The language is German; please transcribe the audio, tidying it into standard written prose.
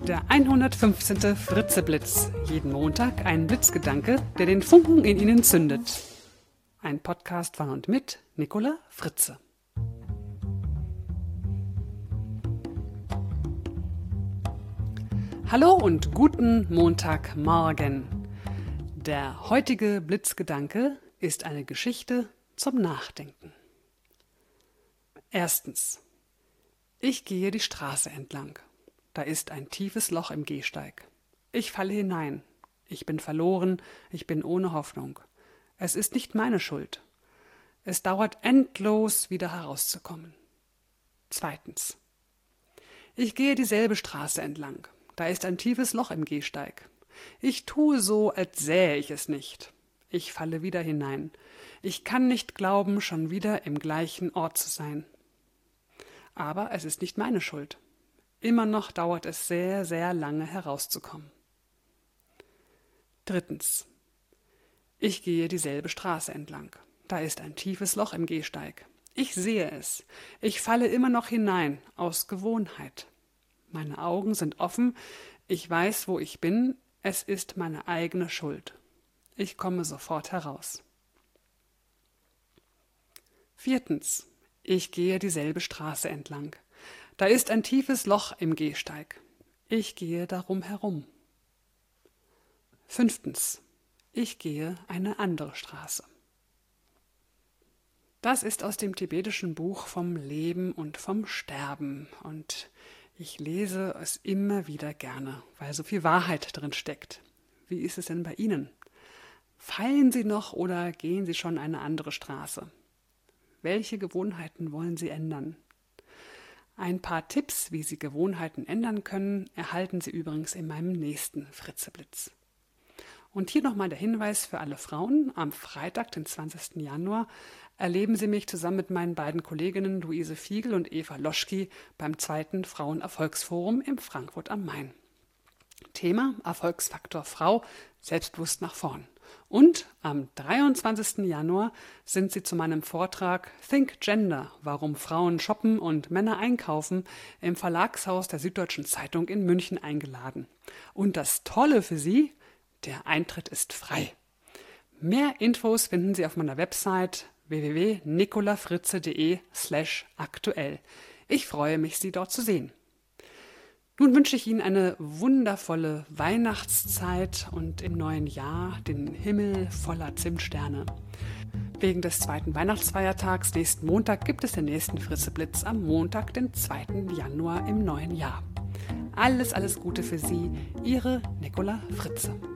Der 115. Fritzeblitz. Jeden Montag ein Blitzgedanke, der den Funken in Ihnen zündet. Ein Podcast von und mit Nicola Fritze. Hallo und guten Montagmorgen. Der heutige Blitzgedanke ist eine Geschichte zum Nachdenken. Erstens. Ich gehe die Straße entlang. Da ist ein tiefes Loch im Gehsteig. Ich falle hinein. Ich bin verloren, ich bin ohne Hoffnung. Es ist nicht meine Schuld. Es dauert endlos, wieder herauszukommen. Zweitens. Ich gehe dieselbe Straße entlang. Da ist ein tiefes Loch im Gehsteig. Ich tue so, als sähe ich es nicht. Ich falle wieder hinein. Ich kann nicht glauben, schon wieder im gleichen Ort zu sein. Aber es ist nicht meine Schuld. Immer noch dauert es sehr, sehr lange herauszukommen. Drittens. Ich gehe dieselbe Straße entlang. Da ist ein tiefes Loch im Gehsteig. Ich sehe es. Ich falle immer noch hinein, aus Gewohnheit. Meine Augen sind offen. Ich weiß, wo ich bin. Es ist meine eigene Schuld. Ich komme sofort heraus. Viertens. Ich gehe dieselbe Straße entlang. Da ist ein tiefes Loch im Gehsteig. Ich gehe darum herum. Fünftens. Ich gehe eine andere Straße. Das ist aus dem tibetischen Buch vom Leben und vom Sterben. Und ich lese es immer wieder gerne, weil so viel Wahrheit drin steckt. Wie ist es denn bei Ihnen? Fallen Sie noch oder gehen Sie schon eine andere Straße? Welche Gewohnheiten wollen Sie ändern? Ein paar Tipps, wie Sie Gewohnheiten ändern können, erhalten Sie übrigens in meinem nächsten Fritzeblitz. Und hier nochmal der Hinweis für alle Frauen. Am Freitag, den 20. Januar, erleben Sie mich zusammen mit meinen beiden Kolleginnen Luise Fiegel und Eva Loschki beim 2. Frauenerfolgsforum in Frankfurt am Main. Thema: Erfolgsfaktor Frau, selbstbewusst nach vorn. Und am 23. Januar sind Sie zu meinem Vortrag Think Gender, warum Frauen shoppen und Männer einkaufen, im Verlagshaus der Süddeutschen Zeitung in München eingeladen. Und das Tolle für Sie: der Eintritt ist frei. Mehr Infos finden Sie auf meiner Website www.nicolafritze.de/aktuell. Ich freue mich, Sie dort zu sehen. Nun wünsche ich Ihnen eine wundervolle Weihnachtszeit und im neuen Jahr den Himmel voller Zimtsterne. Wegen des 2. Weihnachtsfeiertags nächsten Montag gibt es den nächsten Fritzeblitz am Montag, den 2. Januar im neuen Jahr. Alles Gute für Sie, Ihre Nicola Fritze.